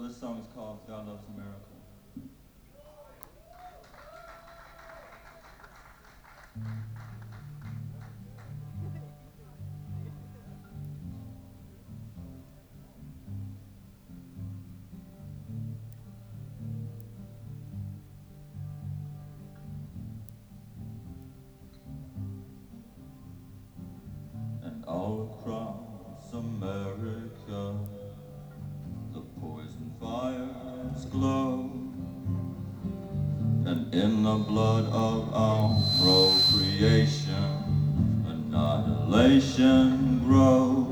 this song is called God Loves America. And all across America, the poison fires glow, and in the blood of our procreation, annihilation grows.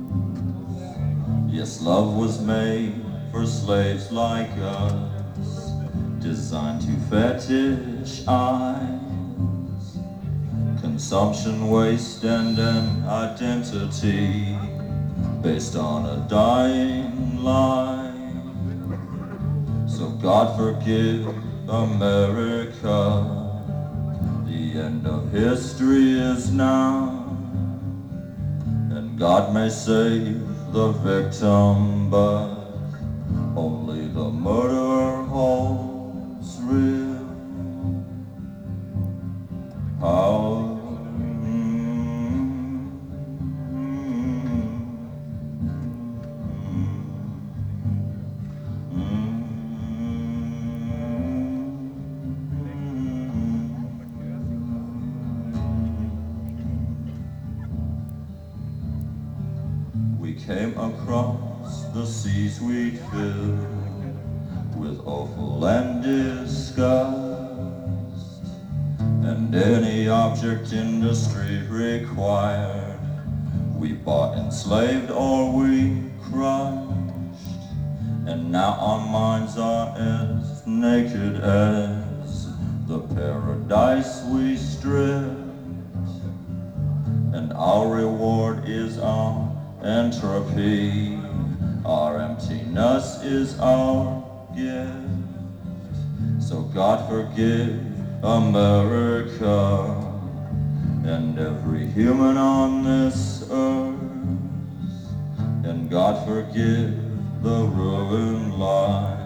Yes, love was made for slaves like us, designed to fetishize consumption, waste, and an identity based on a dying lie. So God forgive America, the end of history is now, and God may save the victim, but only the murderer holds real power. We came across the seas we'd filled with offal and disgust, and any object industry required, we bought, enslaved, or we crushed. And now our minds are as naked as the paradise we stripped, and our reward is our entropy, our emptiness is our gift. So God forgive America and every human on this earth, and God forgive the ruined life